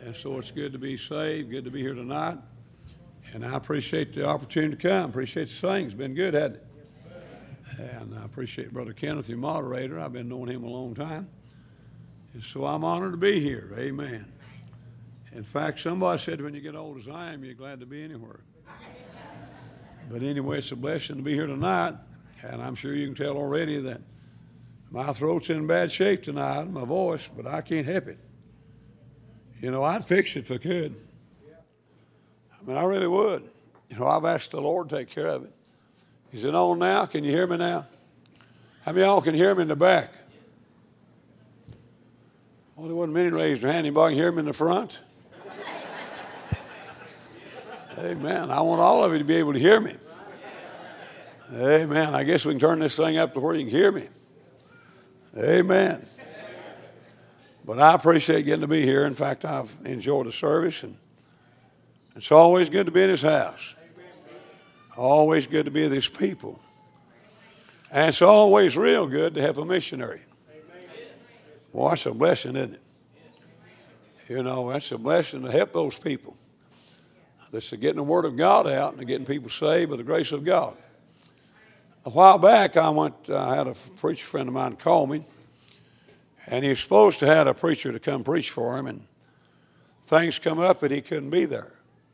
And so it's good to be saved, good to be here tonight. And I appreciate the opportunity to come. Appreciate the singing. It's been good, hasn't it? And I appreciate Brother Kenneth, your moderator. I've been knowing him a long time. And so I'm honored to be here. Amen. In fact, somebody said when you get old as I am, you're glad to be anywhere. But anyway, it's a blessing to be here tonight. And I'm sure you can tell already that my throat's in bad shape tonight, my voice, but I can't help it. You know, I'd fix it if I could. I mean, I really would. You know, I've asked the Lord to take care of it. Is it on now? Can you hear me now? How many of y'all can hear me in the back? Well, there wasn't many raised their hand. Anybody can hear me in the front? Amen. I want all of you to be able to hear me. Amen. I guess we can turn this thing up to where you can hear me. Amen. But I appreciate getting to be here. In fact, I've enjoyed the service, and it's always good to be in His house. Always good to be with His people. And it's always real good to help a missionary. Well, that's a blessing, isn't it? You know, that's a blessing to help those people. That's getting the Word of God out and getting people saved by the grace of God. A while back, I had a preacher friend of mine call me, and he was supposed to have a preacher to come preach for him, and things come up and he couldn't be there.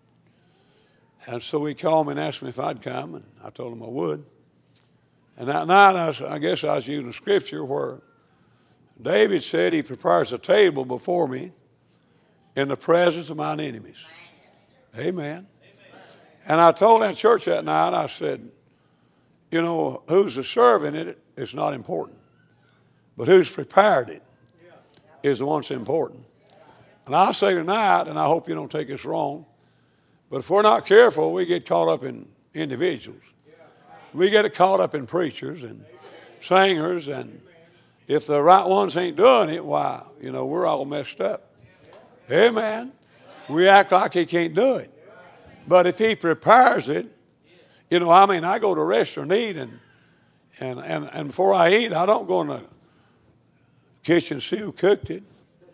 And so he called me and asked me if I'd come, and I told him I would. And that night, I guess I was using scripture where David said he prepares a table before me in the presence of mine enemies. Amen. And I told that church that night, I said, you know, who's the serving it is not important. But who's prepared it is the one that's important. And I'll say tonight, and I hope you don't take this wrong, but if we're not careful, we get caught up in individuals. We get caught up in preachers and singers, and if the right ones ain't doing it, why, you know, we're all messed up. Amen. We act like He can't do it. But if He prepares it, you know, I mean, I go to a restaurant and eat, and before I eat, I don't go in the kitchen and see who cooked it.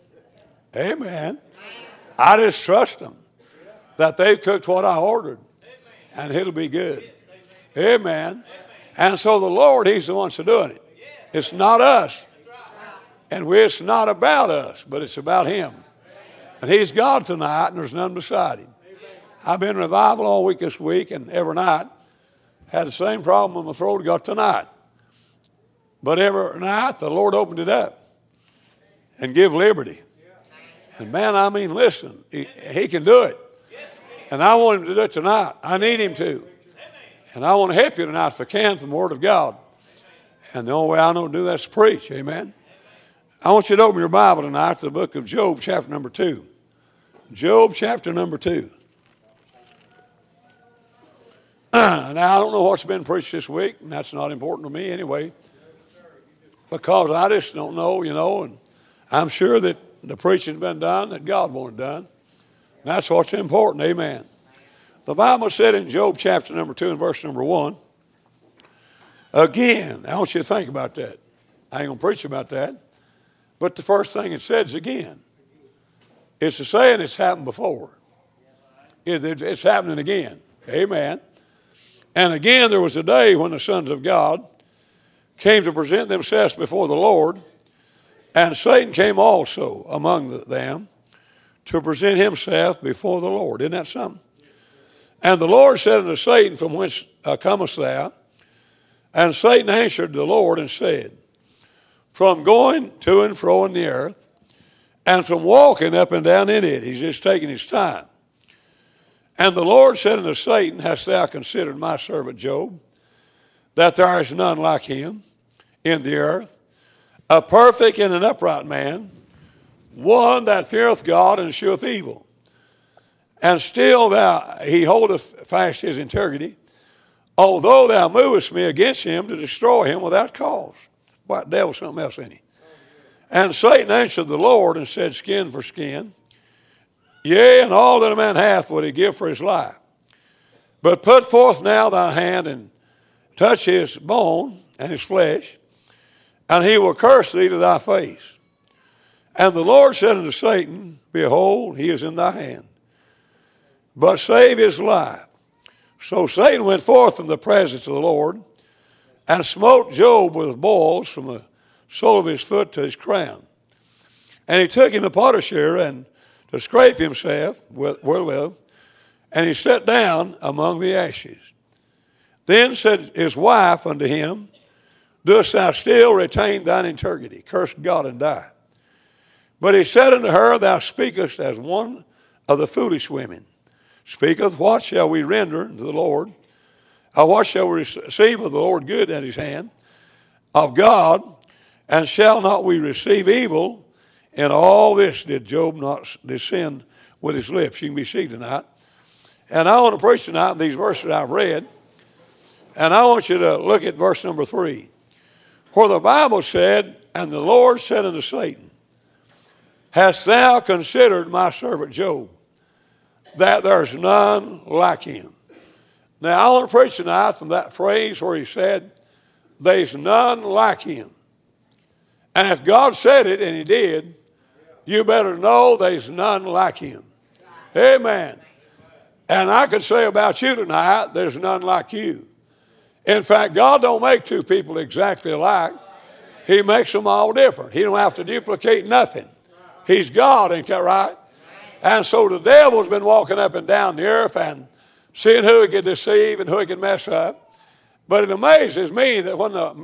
Amen. I just trust them that they've cooked what I ordered, and it'll be good. Amen. And so the Lord, He's the one that's doing it. It's not us. And it's not about us, but it's about Him. And He's God tonight, and there's none beside Him. I've been in revival all week this week, and every night had the same problem with my throat I got tonight. But every night the Lord opened it up and give liberty. And man, I mean, listen, he can do it. And I want Him to do it tonight. I need Him to. And I want to help you tonight if I can from the Word of God. And the only way I know to do that is preach. Amen. I want you to open your Bible tonight to the book of Job, chapter number 2. Job, chapter number 2. Now, I don't know what's been preached this week, and that's not important to me anyway, because I just don't know, you know, and I'm sure that the preaching's been done that God wanted done. And that's what's important, amen. The Bible said in Job chapter number 2 and verse number 1, again, I want you to think about that. I ain't going to preach about that, but the first thing it says again. It's a saying it's happened before. It's happening again, amen. And again, there was a day when the sons of God came to present themselves before the Lord, and Satan came also among them to present himself before the Lord. Isn't that something? And the Lord said unto Satan, from whence comest thou? And Satan answered the Lord and said, from going to and fro in the earth, and from walking up and down in it. He's just taking his time. And the Lord said unto Satan, hast thou considered my servant Job, that there is none like him in the earth, a perfect and an upright man, one that feareth God and sheweth evil. And still he holdeth fast his integrity, although thou movest me against him to destroy him without cause. What, devil, something else in him. And Satan answered the Lord and said, skin for skin. Yea, and all that a man hath would he give for his life. But put forth now thy hand and touch his bone and his flesh, and he will curse thee to thy face. And the Lord said unto Satan, Behold, he is in thy hand, but save his life. So Satan went forth from the presence of the Lord, and smote Job with boils from the sole of his foot to his crown. And he took him a potsherd and to scrape himself wherewith, and he sat down among the ashes. Then said his wife unto him, Dost thou still retain thine integrity? Curse God and die. But he said unto her, Thou speakest as one of the foolish women. Speaketh, what shall we render unto the Lord? Or what shall we receive of the Lord good at his hand? Of God, and shall not we receive evil? In all this did Job not descend with his lips. You can be seated tonight. And I want to preach tonight these verses I've read. And I want you to look at verse number 3. Where the Bible said, And the Lord said unto Satan, Hast thou considered my servant Job, that there's none like him? Now I want to preach tonight from that phrase where he said, There's none like him. And if God said it, and he did, you better know there's none like him. Amen. And I could say about you tonight, there's none like you. In fact, God don't make two people exactly alike. He makes them all different. He don't have to duplicate nothing. He's God, ain't that right? And so the devil's been walking up and down the earth and seeing who he can deceive and who he can mess up. But it amazes me that when the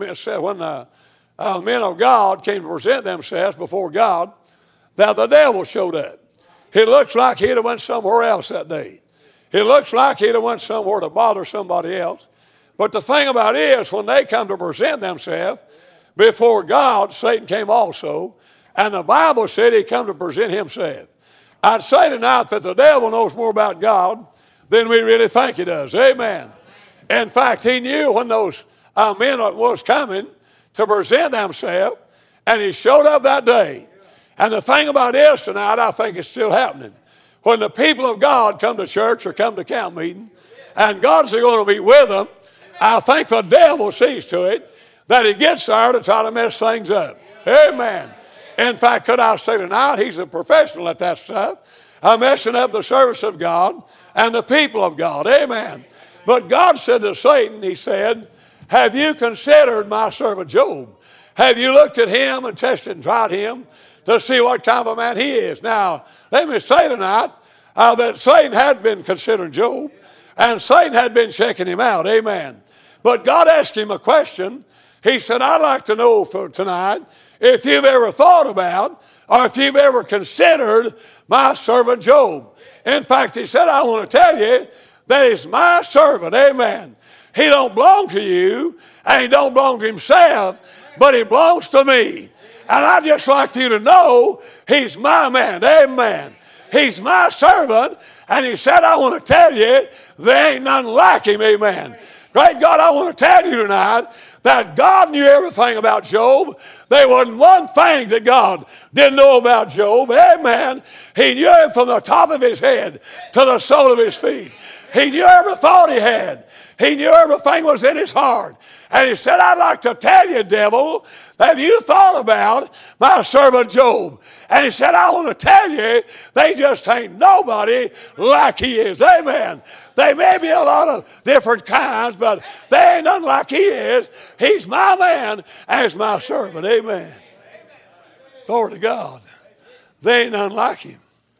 men of God came to present themselves before God, that the devil showed up. It looks like he'd have went somewhere else that day. It looks like he'd have went somewhere to bother somebody else. But the thing about it is, when they come to present themselves before God, Satan came also, and the Bible said he come to present himself. I'd say tonight that the devil knows more about God than we really think he does. Amen. In fact, he knew when those men was coming to present themselves, and he showed up that day. And the thing about it is tonight, I think it's still happening. When the people of God come to church or come to camp meeting, and God's going to be with them, I think the devil sees to it that he gets there to try to mess things up. Amen. In fact, could I say tonight, he's a professional at that stuff. Messing up the service of God and the people of God. Amen. But God said to Satan, he said, Have you considered my servant Job? Have you looked at him and tested and tried him to see what kind of a man he is? Now, let me say tonight that Satan had been considering Job, and Satan had been checking him out. Amen. But God asked him a question. He said, I'd like to know for tonight if you've ever thought about or if you've ever considered my servant Job. In fact, he said, I want to tell you that he's my servant. Amen. He don't belong to you, and he don't belong to himself, but he belongs to me. And I'd just like for you to know he's my man. Amen. He's my servant. And he said, I want to tell you, there ain't none like him. Amen. Great God, I want to tell you tonight that God knew everything about Job. There wasn't one thing that God didn't know about Job. Amen. He knew him from the top of his head to the sole of his feet. He knew every thought he had. He knew everything was in his heart. And he said, I'd like to tell you, devil, have you thought about my servant Job? And he said, I want to tell you, they just ain't nobody like he is. Amen. They may be a lot of different kinds, but they ain't none like he is. He's my man and he's my servant. Amen. Glory to God. They ain't none like him.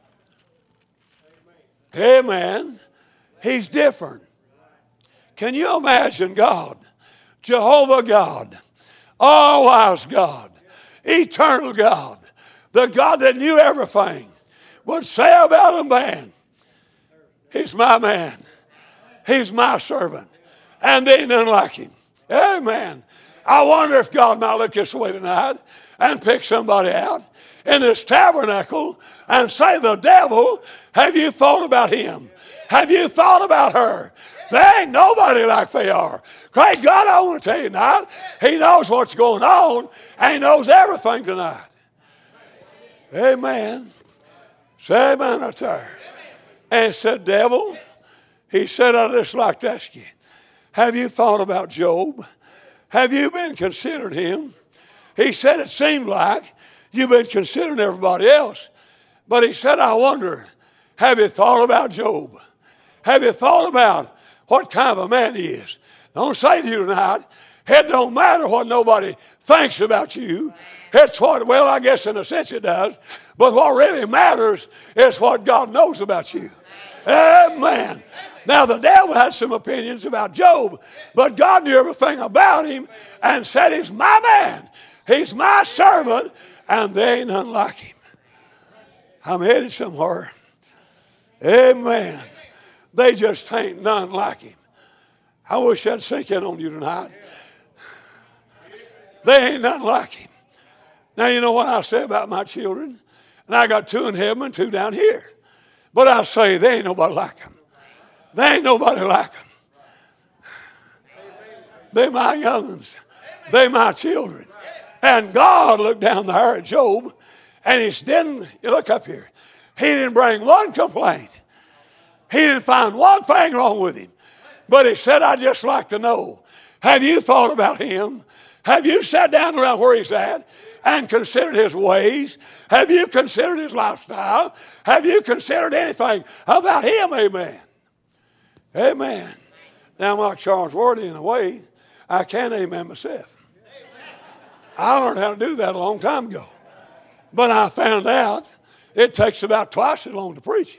Amen. He's different. Can you imagine God, Jehovah God, all-wise God, eternal God, the God that knew everything, would say about a man, he's my man, he's my servant, and there ain't none like him. Amen. I wonder if God might look this way tonight and pick somebody out in this tabernacle and say, the devil, have you thought about him? Have you thought about her? There ain't nobody like they are. Great God, I want to tell you tonight, he knows what's going on, and he knows everything tonight. Amen. Say amen out there. And he said, devil, he said, I'd just like to ask you, have you thought about Job? Have you been considering him? He said, it seemed like You've been considering everybody else. But he said, I wonder, have you thought about Job? Have you thought about what kind of a man he is? Don't say to you tonight, it don't matter what nobody thinks about you. It's what, well, I guess in a sense it does. But what really matters is what God knows about you. Amen. Now, the devil had some opinions about Job, but God knew everything about him and said, he's my man. He's my servant, and there ain't none like him. I'm headed somewhere. Amen. They just ain't none like him. I wish that'd sink in on you tonight. They ain't none like him. Now, you know what I say about my children? And I got 2 in heaven and 2 down here. But I say, there ain't nobody like them. There ain't nobody like them. They're my young'uns. They're my children. And God looked down there at Job, and he didn't, you look up here, he didn't bring one complaint. He didn't find one thing wrong with him. But he said, I'd just like to know, have you thought about him? Have you sat down around where he's at and considered his ways? Have you considered his lifestyle? Have you considered anything about him? Amen. Amen. Now, I'm like Charles Worthy in a way. I can't amen myself. I learned how to do that a long time ago. But I found out it takes about twice as long to preach.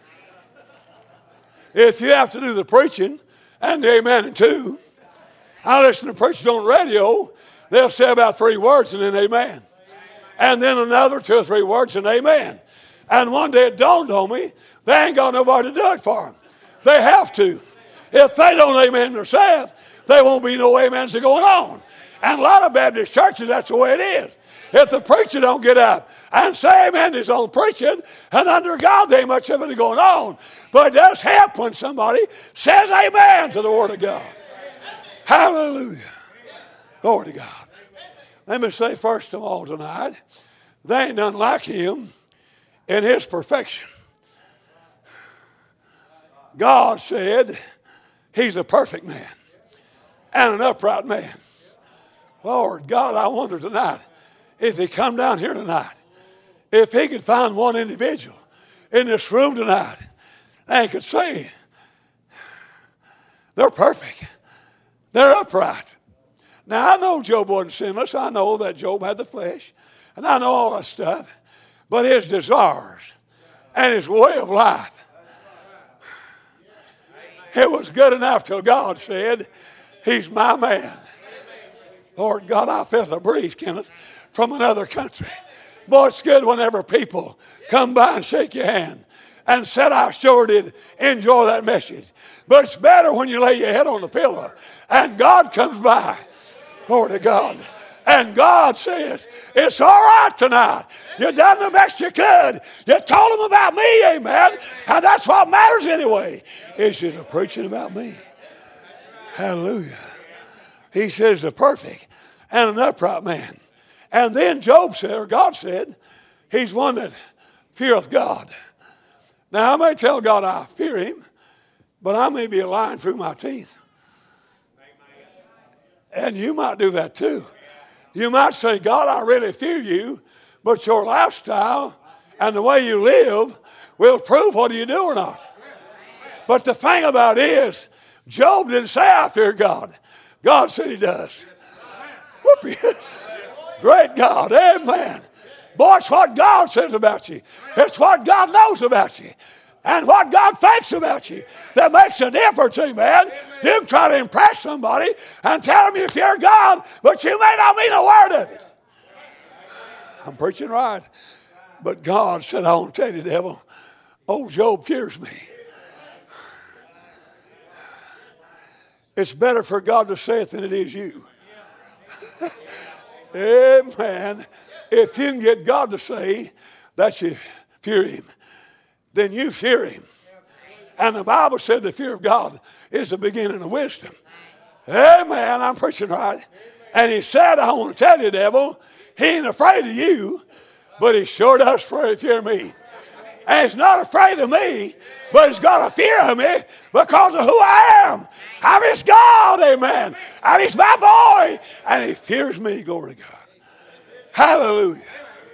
If you have to do the preaching and the amen and 2, I listen to preachers on the radio. They'll say about 3 words and then amen. And then another 2 or 3 words and amen. And one day it dawned on me, they ain't got nobody to do it for them. They have to. If they don't amen themselves, there won't be no amens going on. And a lot of Baptist churches, that's the way it is. If the preacher don't get up and say amen to his own preaching, and under God there ain't much of it going on. But it does help when somebody says amen to the Word of God. Hallelujah. Glory to God. Let me say first of all tonight, there ain't none like him in his perfection. God said he's a perfect man and an upright man. Lord God, I wonder tonight if he come down here tonight, if he could find one individual in this room tonight and could say they're perfect, they're upright. Now, I know Job wasn't sinless. I know that Job had the flesh, and I know all that stuff. But his desires and his way of life, it was good enough till God said, he's my man. Lord God, I felt a breeze, Kenneth, from another country. Boy, it's good whenever people come by and shake your hand and said, I sure did enjoy that message. But it's better when you lay your head on the pillow and God comes by. Glory to God. And God says, it's all right tonight. You done the best you could. You told them about me, amen. And that's what matters anyway. It's just a preaching about me. Hallelujah. He says the perfect and an upright man. And then Job said, or God said, he's one that feareth God. Now I may tell God I fear him, but I may be lying through my teeth. And you might do that too. You might say, God, I really fear you, but your lifestyle and the way you live will prove whether you do or not. But the thing about it is, Job didn't say I fear God. God said he does. Whoopee. Great God. Amen. Boy, it's what God says about you. It's what God knows about you. And what God thinks about you that makes a difference, amen. You can try to impress somebody and tell them you fear God, but you may not mean a word of it. I'm preaching right. But God said, I want to tell you, devil, old Job fears me. It's better for God to say it than it is you. Amen. If you can get God to say that you fear him, then you fear him. And the Bible said the fear of God is the beginning of wisdom. Amen. I'm preaching right. And he said, I want to tell you, devil, he ain't afraid of you, but he sure does fear me. And he's not afraid of me, but he's got a fear of me because of who I am. I'm his God, amen. And he's my boy, and he fears me, glory to God. Hallelujah.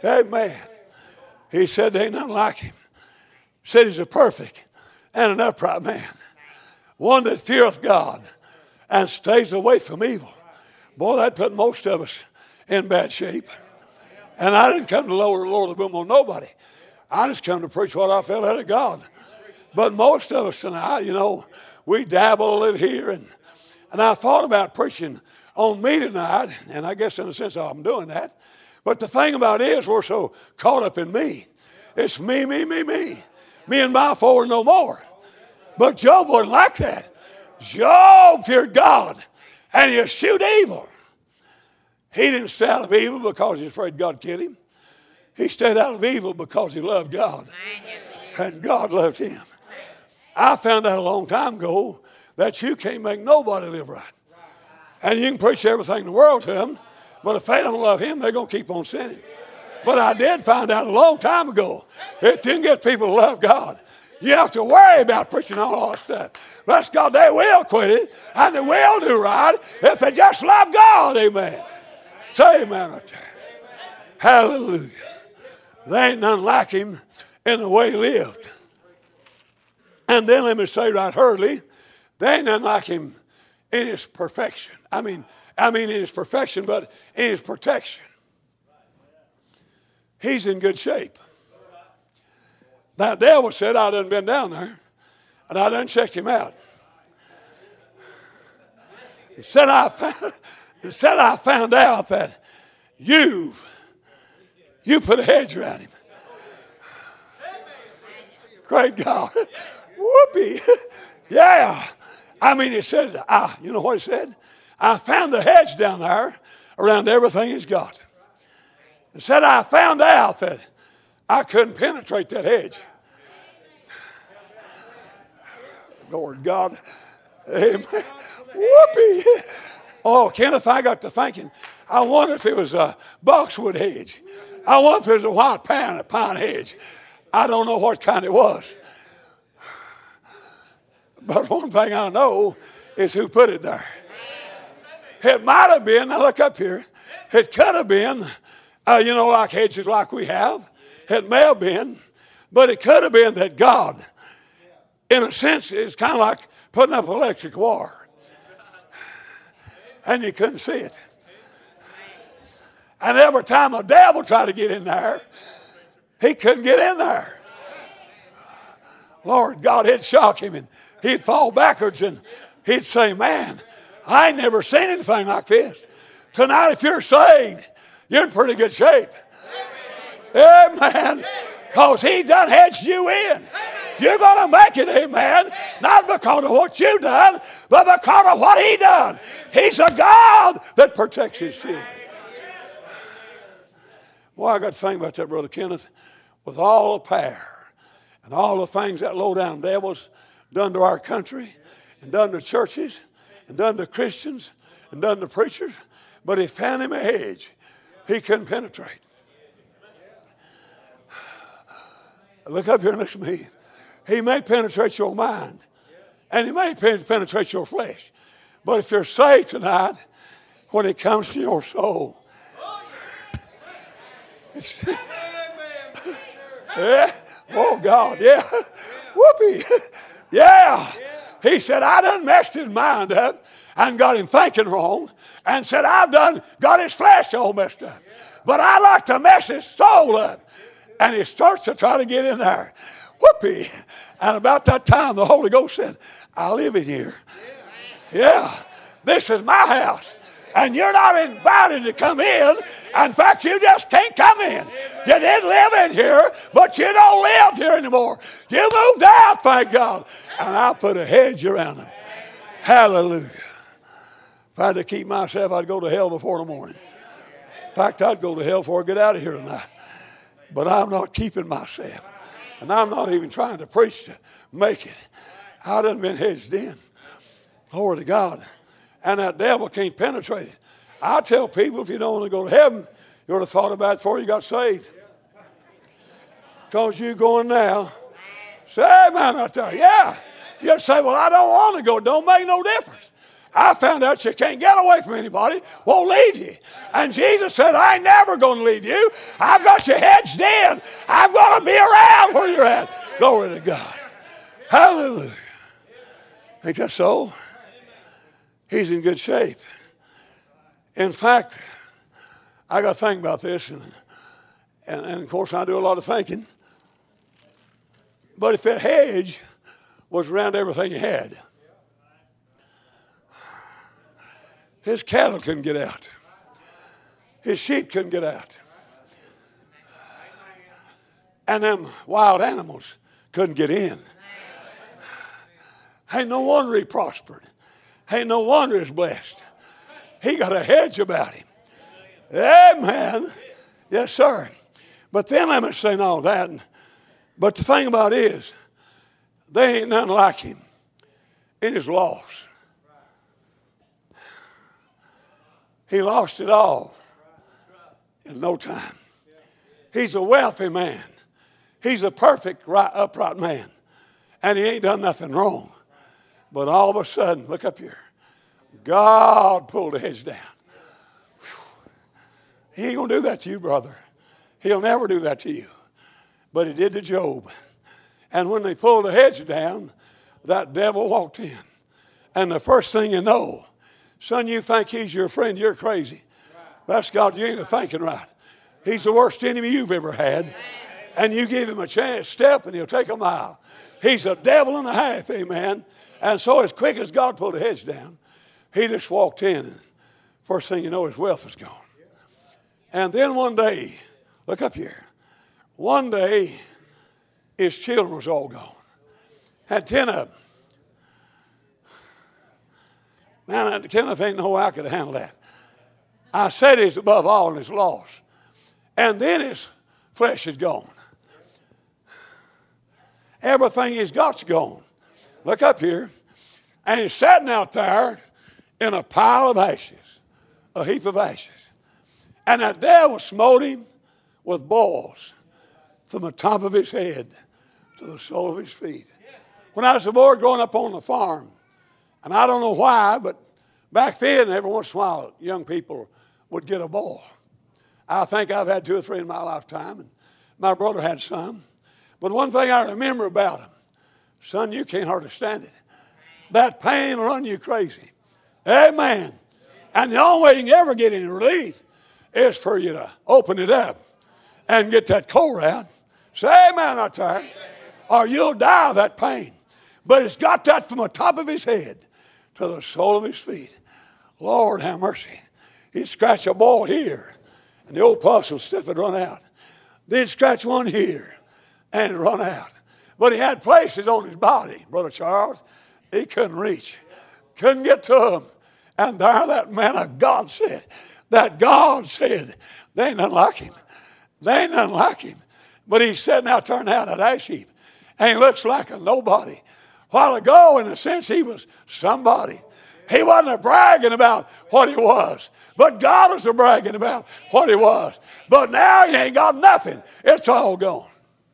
Amen. He said there ain't nothing like him. He said he's a perfect and an upright man. One that feareth God and stays away from evil. Boy, that put most of us in bad shape. And I didn't come to lower the boom on nobody. I just come to preach what I felt out of God. But most of us tonight, you know, we dabble a little here. And I thought about preaching on me tonight. And I guess in a sense I'm doing that. But the thing about it is we're so caught up in me. It's me. Me and my four no more. But Job wasn't like that. Job feared God. And he eschewed evil. He didn't stay out of evil because he's afraid God killed him. He stayed out of evil because he loved God. And God loved him. I found out a long time ago that you can't make nobody live right. And you can preach everything in the world to them, but if they don't love him, they're going to keep on sinning. But I did find out a long time ago, if you can get people to love God, you have to worry about preaching all that stuff. Bless God, they will quit it, and they will do right if they just love God, amen. Say amen right there. Hallelujah. There ain't none like him in the way he lived. And then let me say right hurriedly, there ain't none like him in his perfection. I mean in his perfection, but in his protection. He's in good shape. That devil said, I done been down there, and I done checked him out. He said, I found out that you put a hedge around him. Great God. Whoopee. Yeah. I mean, he said, you know what he said? I found the hedge down there around everything he's got. He said, I found out that I couldn't penetrate that hedge. Lord God. Amen. Whoopee. Oh, Kenneth, I got to thinking, I wonder if it was a boxwood hedge. I wonder if it was a white pine hedge. I don't know what kind it was. But one thing I know is who put it there. It might have been, now look up here, it could have been, like hedges like we have. It may have been, but it could have been that God, in a sense, is kind of like putting up electric wire. And you couldn't see it. And every time a devil tried to get in there, he couldn't get in there. Lord God, it'd shock him, and he'd fall backwards, and he'd say, man, I ain't never seen anything like this. Tonight, if you're saved, you're in pretty good shape. Amen. Because he done hedged you in. You're going to make it, amen. Not because of what you done, but because of what he done. He's a God that protects his children. Boy, I got to think about that, Brother Kenneth. With all the power and all the things that low-down devils done to our country and done to churches and done to Christians and done to preachers, but he found him a hedge he couldn't penetrate. Look up here and listen to me. He may penetrate your mind, and he may penetrate your flesh. But if you're saved tonight, when it comes to your soul, yeah. Oh, God, yeah. Whoopee. Yeah. He said, I done messed his mind up and got him thinking wrong, and said, I've done got his flesh all messed up. But I like to mess his soul up. And he starts to try to get in there. Whoopee. And about that time, the Holy Ghost said, I live in here. Yeah. This is my house. And you're not invited to come in. In fact, you just can't come in. You didn't live in here, but you don't live here anymore. You moved out, thank God. And I put a hedge around them. Hallelujah. If I had to keep myself, I'd go to hell before the morning. In fact, I'd go to hell before I get out of here tonight. But I'm not keeping myself. And I'm not even trying to preach to make it. I done been hedged in. Glory to God. And that devil can't penetrate it. I tell people, if you don't want to go to heaven, you ought to thought about it before you got saved. Because you going now. Say amen out there. Yeah. You say, well, I don't want to go. Don't make no difference. I found out you can't get away from anybody, won't leave you. And Jesus said, I ain't never going to leave you. I've got you hedged in. I'm going to be around where you're at. Glory to God. Hallelujah. Ain't that so? He's in good shape. In fact, I got to think about this, and of course I do a lot of thinking. But if that hedge was around everything he had, his cattle couldn't get out. His sheep couldn't get out. And them wild animals couldn't get in. Ain't no wonder he prospered. Ain't no wonder he's blessed. He got a hedge about him. Amen. Yes, sir. But then let me say all that. But the thing about it is, they ain't none like him in his loss. He lost it all in no time. He's a wealthy man. He's a perfect, upright man. And he ain't done nothing wrong. But all of a sudden, look up here. God pulled the hedge down. Whew. He ain't going to do that to you, brother. He'll never do that to you. But he did to Job. And when they pulled the hedge down, that devil walked in. And the first thing you know, son, you think he's your friend, you're crazy. That's God, you ain't thinking right. He's the worst enemy you've ever had. And you give him a chance, step, and he'll take a mile. He's a devil and a half, amen. And so as quick as God pulled the hedge down, he just walked in. And first thing you know, his wealth was gone. And then one day, look up here. One day, his children was all gone. Had 10 of them. Man, Kenneth ain't no way I could handle that. I said he's above all and he's lost. And then his flesh is gone. Everything he's got's gone. Look up here. And he's sitting out there in a pile of ashes. A heap of ashes. And that devil smote him with boils from the top of his head to the sole of his feet. When I was a boy growing up on the farm, and I don't know why, but back then, every once in a while, young people would get a boil. I think I've had 2 or 3 in my lifetime, and my brother had some. But one thing I remember about him, son, you can't hardly stand it. That pain will run you crazy. Amen. And the only way you can ever get any relief is for you to open it up and get that core out. Say amen out there. Or you'll die of that pain. But it's got that from the top of his head to the sole of his feet. Lord have mercy. He'd scratch a ball here, and the old pus will stuff it run out. Then scratch one here, and it run out. But he had places on his body, Brother Charles, he couldn't reach. Couldn't get to them. And there that man of God said, that God said, they ain't nothing like him. They ain't nothing like him. But he's sitting out turning out that ash heap. And he looks like a nobody. A while ago, in a sense, he was somebody. He wasn't bragging about what he was. But God was bragging about what he was. But now he ain't got nothing. It's all gone.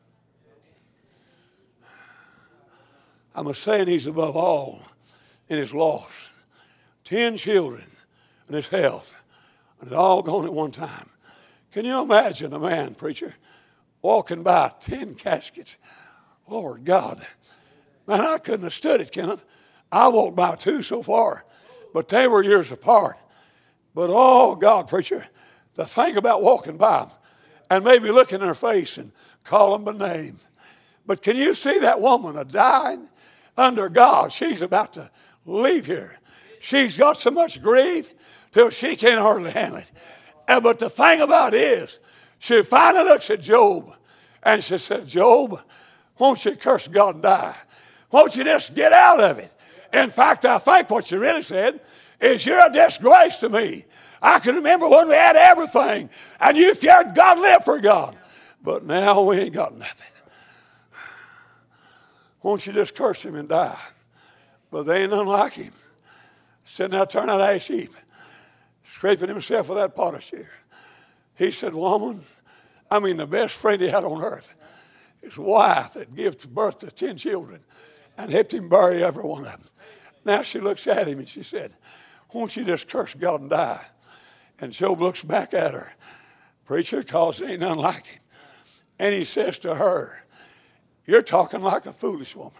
I'm saying he's above all in his loss. 10 children and his health. And it all gone at one time. Can you imagine a man, preacher, walking by 10 caskets? Lord God. Man, I couldn't have stood it, Kenneth. I walked by 2 so far, but they were years apart. But oh, God, preacher, to think about walking by them and maybe look in their face and call them by name. But can you see that woman dying under God? She's about to leave here. She's got so much grief till she can't hardly handle it. But the thing about it is, she finally looks at Job and she said, Job, won't you curse God and die? Won't you just get out of it? In fact, I think what she really said is, you're a disgrace to me. I can remember when we had everything and you feared God and lived for God. But now we ain't got nothing. Won't you just curse him and die? But they ain't none like him. Sitting out turning that ash heap, scraping himself with that potash here. He said, woman, the best friend he had on earth, his wife that gave birth to 10 children and helped him bury every one of them. Now she looks at him and she said, won't you just curse God and die? And Job looks back at her, preacher, because there ain't none like him. And he says to her, you're talking like a foolish woman.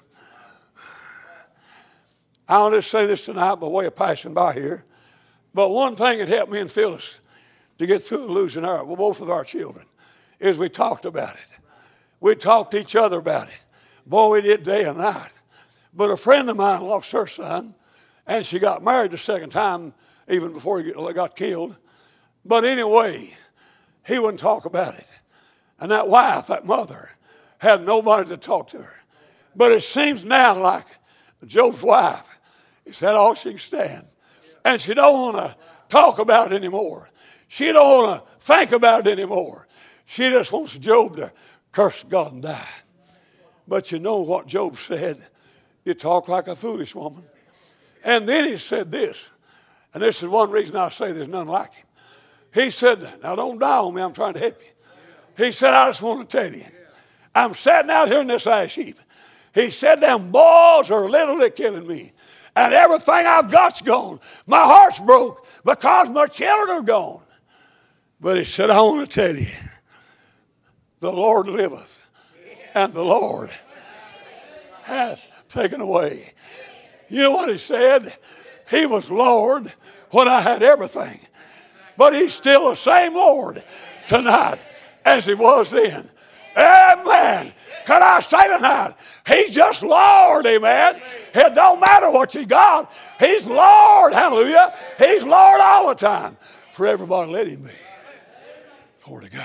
I'll just say this tonight by way of passing by here. But one thing that helped me and Phyllis to get through losing both of our children is we talked about it. We talked to each other about it. Boy, we did day and night. But a friend of mine lost her son, and she got married the second time, even before he got killed. But anyway, he wouldn't talk about it. And that wife, that mother, had nobody to talk to her. But it seems now like Job's wife has had all she can stand. And she don't want to talk about it anymore. She don't want to think about it anymore. She just wants Job to curse God and die. But you know what Job said? You talk like a foolish woman. And then he said this, and this is one reason I say there's none like him. He said, now don't die on me, I'm trying to help you. He said, I just want to tell you, I'm sitting out here in this ash heap. He said, them boys are literally killing me. And everything I've got's gone. My heart's broke because my children are gone. But he said, I want to tell you, the Lord liveth, and the Lord hath taken away. You know what he said? He was Lord when I had everything. But he's still the same Lord tonight as he was then. Amen. Can I say tonight, he's just Lord, amen. It don't matter what you got. He's Lord, hallelujah. He's Lord all the time. For everybody, let him be. Glory to God.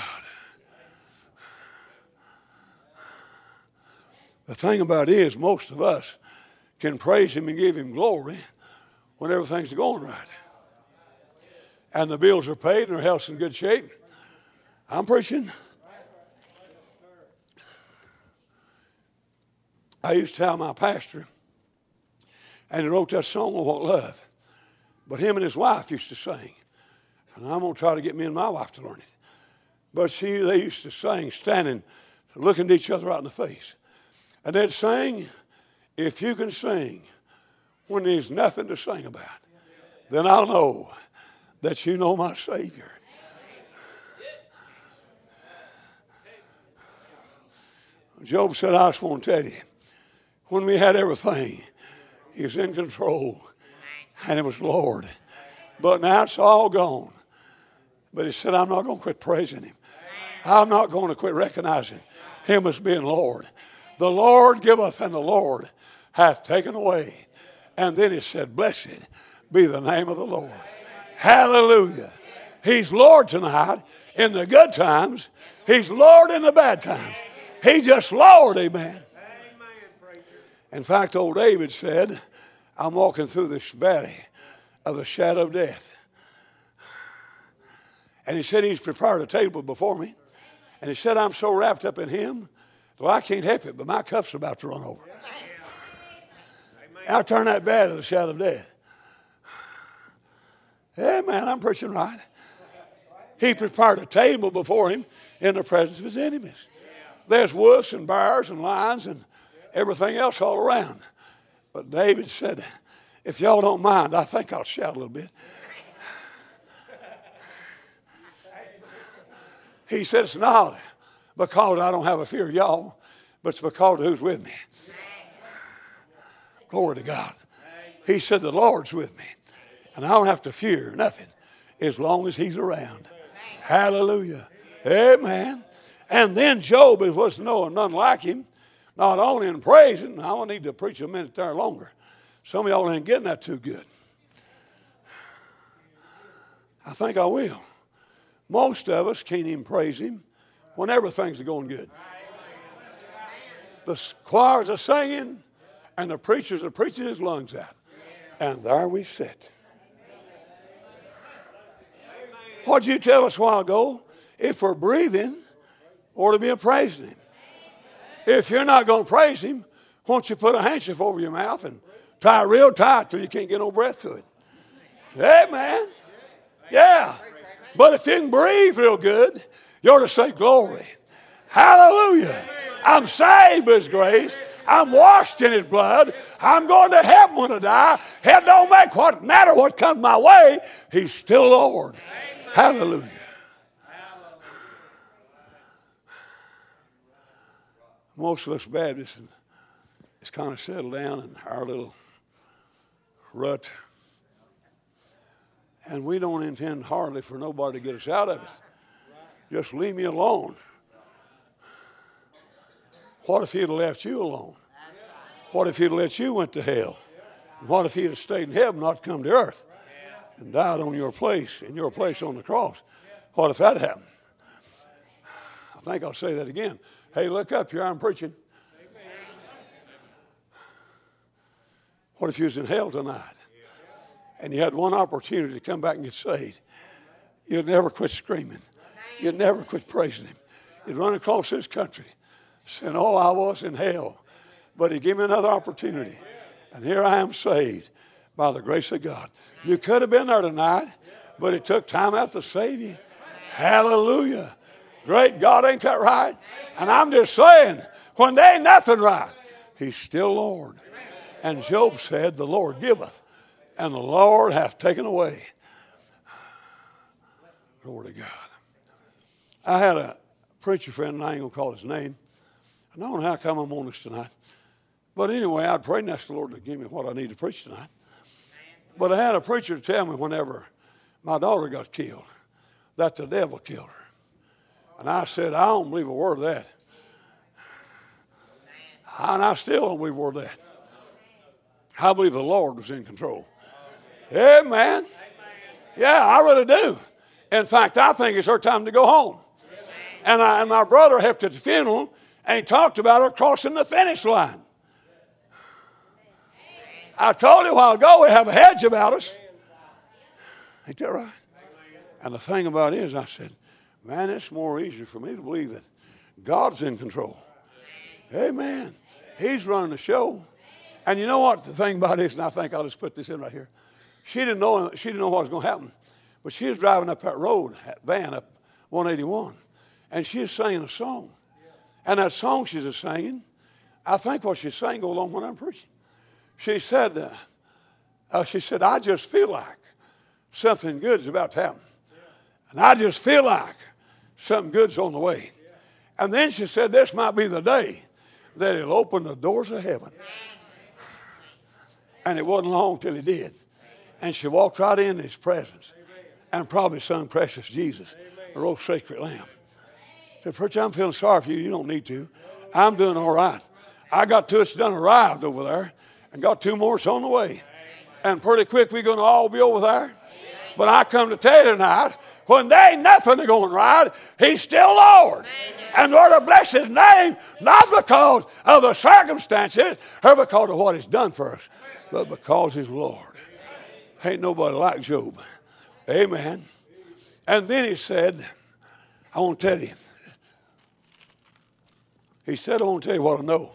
The thing about it is, most of us can praise him and give him glory when everything's going right. And the bills are paid and our health's in good shape. I'm preaching. I used to tell my pastor, and he wrote that song, "Oh, What Love." But him and his wife used to sing. And I'm going to try to get me and my wife to learn it. But see, they used to sing standing, looking at each other right in the face. And they'd sing, if you can sing when there's nothing to sing about, then I'll know that you know my Savior. Job said, I just want to tell you, when we had everything, he was in control, and it was Lord. But now it's all gone. But he said, I'm not going to quit praising him. I'm not going to quit recognizing him as being Lord. The Lord giveth, and the Lord hath taken away. And then he said, blessed be the name of the Lord. Hallelujah. He's Lord tonight in the good times. He's Lord in the bad times. He's just Lord, amen. In fact, old David said, I'm walking through this valley of the shadow of death. And he said he's prepared a table before me. And he said I'm so wrapped up in him, well, I can't help it, but my cup's about to run over. I'll turn that valley of the shadow of death. Hey, man, I'm preaching right. He prepared a table before him in the presence of his enemies. There's wolves and bears and lions and everything else all around. But David said, if y'all don't mind, I think I'll shout a little bit. He said, it's not because I don't have a fear of y'all, but it's because of who's with me. Glory to God. He said, the Lord's with me, and I don't have to fear nothing as long as he's around. Hallelujah. Amen. And then Job was knowing none like him, not only in praising. I don't need to preach a minute there longer. Some of y'all ain't getting that too good. I think I will. Most of us can't even praise him when everything's going good. The choirs are singing and the preachers are preaching his lungs out. And there we sit. What did you tell us a while ago? If we're breathing, ought to be praising him. If you're not going to praise him, won't you put a handkerchief over your mouth and tie it real tight till you can't get no breath to it? Amen. Yeah. But if you can breathe real good, you ought to say glory. Hallelujah. I'm saved by his grace. I'm washed in his blood. I'm going to heaven when I die. It don't matter what comes my way. He's still Lord. Amen. Hallelujah. Most of us Baptists it's kind of settled down in our little rut. And we don't intend hardly for nobody to get us out of it. Just leave me alone. What if he'd have left you alone? What if he'd have let you went to hell? What if he'd have stayed in heaven, not come to earth, and died on your place, in your place on the cross? What if that happened? I think I'll say that again. Hey, look up here, I'm preaching. What if you was in hell tonight and you had one opportunity to come back and get saved? You'd never quit screaming. You'd never quit praising him. You'd run across this country saying, oh, I was in hell, but he gave me another opportunity. And here I am saved by the grace of God. You could have been there tonight, but it took time out to save you. Hallelujah. Great God, ain't that right? And I'm just saying, when there ain't nothing right, he's still Lord. And Job said, the Lord giveth, and the Lord hath taken away. Glory to God. I had a preacher friend, and I ain't going to call his name. I don't know how come I'm on this tonight. But anyway, I'd prayed and asked the Lord to give me what I need to preach tonight. But I had a preacher tell me whenever my daughter got killed, that the devil killed her. And I said, I don't believe a word of that. And I still don't believe a word of that. I believe the Lord was in control. Amen. Yeah, I really do. In fact, I think it's her time to go home. And my brother helped at the funeral, and he talked about her crossing the finish line. I told you a while ago we have a hedge about us. Ain't that right? And the thing about it is, I said, man, it's more easier for me to believe that God's in control. Amen. He's running the show. And you know what the thing about it is, and I think I'll just put this in right here. She didn't know what was going to happen. But she was driving up that road, that van up 181, and she was singing a song. And that song she was singing, I think what she's saying go along when I'm preaching. She said, I just feel like something good is about to happen. And I just feel like something good's on the way. And then she said, this might be the day that he'll open the doors of heaven. And it wasn't long till he did. And she walked right in his presence and probably sung Precious Jesus, or Oh Sacred Lamb. I said, preacher, I'm feeling sorry for you. You don't need to. I'm doing all right. I got two that's done arrived over there and got two more that's on the way. And pretty quick we're going to all be over there. But I come to tell you tonight, when there ain't nothing going right, he's still Lord. And Lord, to bless his name, not because of the circumstances or because of what he's done for us, but because he's Lord. Ain't nobody like Job. Amen. And then he said, I want to tell you. He said, I want to tell you what I know.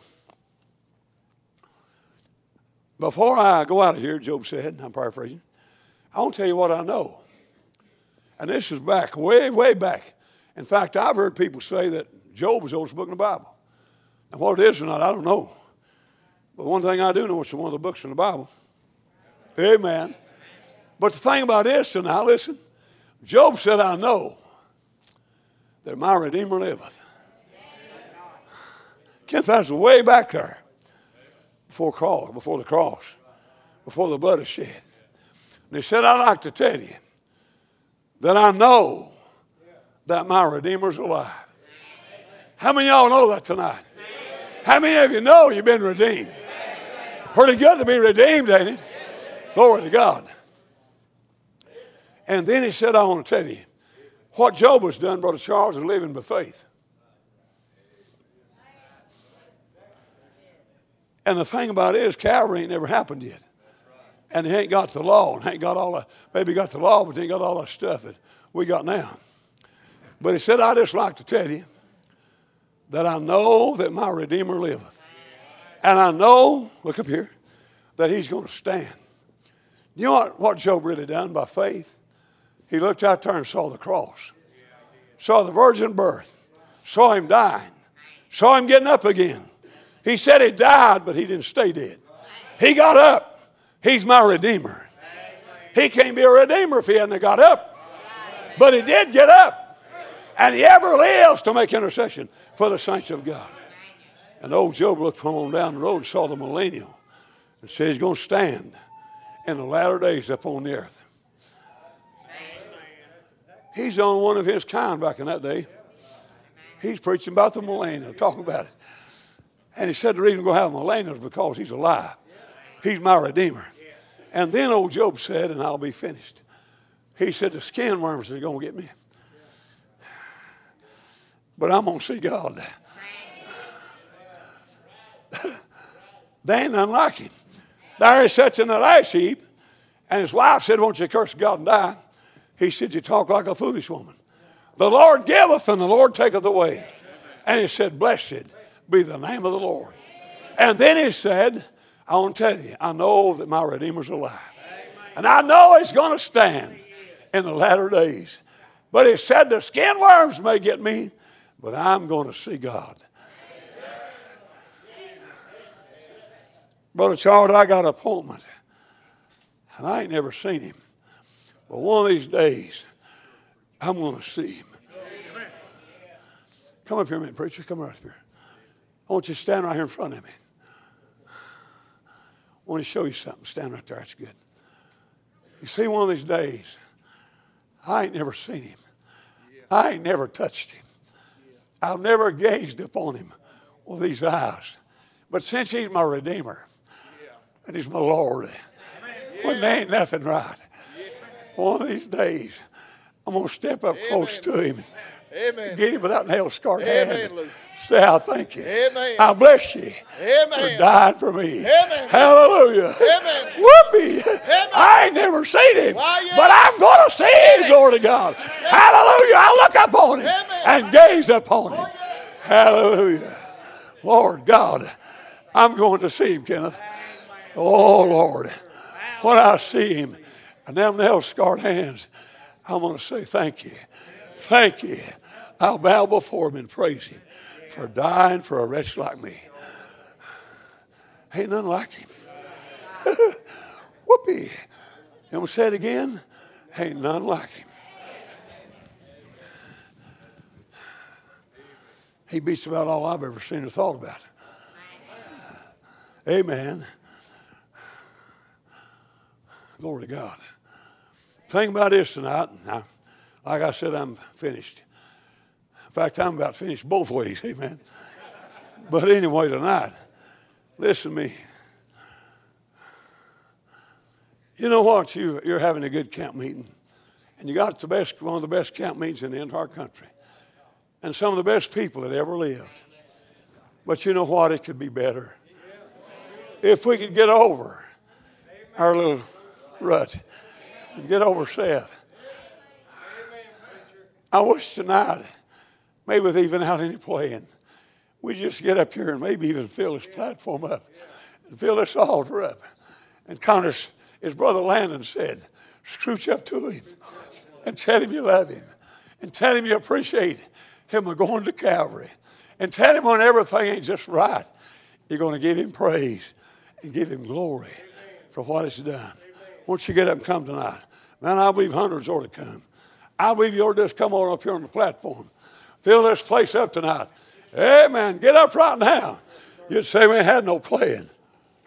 Before I go out of here, Job said, I'm paraphrasing, I want to tell you what I know. And this is back, way, way back. In fact, I've heard people say that Job was the oldest book in the Bible. And what it is or not, I don't know. But one thing I do know, it's one of the books in the Bible. Amen. But the thing about this, and now listen, Job said, I know that my Redeemer liveth. Kent, that's way back there. Before the cross, before the blood is shed. And he said, I'd like to tell you that I know that my Redeemer's alive. How many of y'all know that tonight? How many of you know you've been redeemed? Pretty good to be redeemed, ain't it? Glory to God. And then he said, I want to tell you, what Job has done, Brother Charles, is living by faith. And the thing about it is, Calvary ain't never happened yet. And he ain't got the law, and ain't got all the, maybe got the law, but he ain't got all that stuff that we got now. But he said, I just like to tell you that I know that my Redeemer liveth. And I know, look up here, that he's going to stand. You know what Job really done by faith? He looked out there and saw the cross. Saw the virgin birth. Saw him dying. Saw him getting up again. He said he died, but he didn't stay dead. He got up. He's my Redeemer. He can't be a Redeemer if he hadn't got up. But he did get up. And he ever lives to make intercession for the saints of God. And old Job looked from on down the road and saw the millennial and said he's going to stand in the latter days upon the earth. He's the only one of his kind back in that day. He's preaching about the millennial, talking about it. And he said the reason we're going to have a millennial is because he's alive. He's my Redeemer. And then old Job said, and I'll be finished. He said the skin worms are going to get me. But I'm going to see God. They ain't none like him. There he sits in that ash heap, and his wife said, won't you curse God and die? He said, you talk like a foolish woman. The Lord giveth and the Lord taketh away. And he said, blessed be the name of the Lord. And then he said, I want to tell you, I know that my Redeemer's alive. And I know he's going to stand in the latter days. But he said, the skin worms may get me, but I'm going to see God. Brother Charles, I got an appointment. And I ain't never seen him. But one of these days, I'm going to see him. Come up here a minute, preacher. Come right up here. I want you to stand right here in front of me. I want to show you something. Stand right there. That's good. You see, one of these days, I ain't never seen him. I ain't never touched him. I've never gazed upon him with these eyes. But since he's my Redeemer, and he's my Lord, when there ain't nothing right, one of these days, I'm going to step up close to him. Amen. Get him without nail scarred hand. Amen. Say, I thank you. Amen. I bless you Amen. for dying for me. Amen. Hallelujah. Amen. Whoopee. Amen. I ain't never seen him, Why, yeah. but I'm going to see him, glory to God. Hallelujah. I look upon him and gaze upon him. Hallelujah. Lord God, I'm going to see him, Kenneth. Oh, Lord. When I see him and them nail-scarred hands, I'm going to say thank you. Thank you. I'll bow before him and praise him for dying for a wretch like me. Ain't none like him. Whoopee. You want to say it again? Ain't none like him. He beats about all I've ever seen or thought about. Amen. Glory to God. Think about this tonight. Now, like I said, I'm finished. In fact, I'm about finished both ways. Amen. But anyway, tonight, listen to me. You know what? You're having a good camp meeting. And you got one of the best camp meetings in the entire country. And some of the best people that ever lived. But you know what? It could be better. If we could get over our little rut and get over Seth. I wish tonight, maybe with even out any playing, we just get up here and maybe even fill this platform up and fill this altar up. And kind of, as Brother Landon said, scooch up to him and tell him you love him and tell him you appreciate him going to Calvary and tell him when everything ain't just right, you're going to give him praise and give him glory for what he's done. Won't you get up and come tonight? Man, I believe hundreds ought to come. I believe you ought to just come on up here on the platform. Fill this place up tonight. Amen. Get up right now. You'd say we ain't had no playing.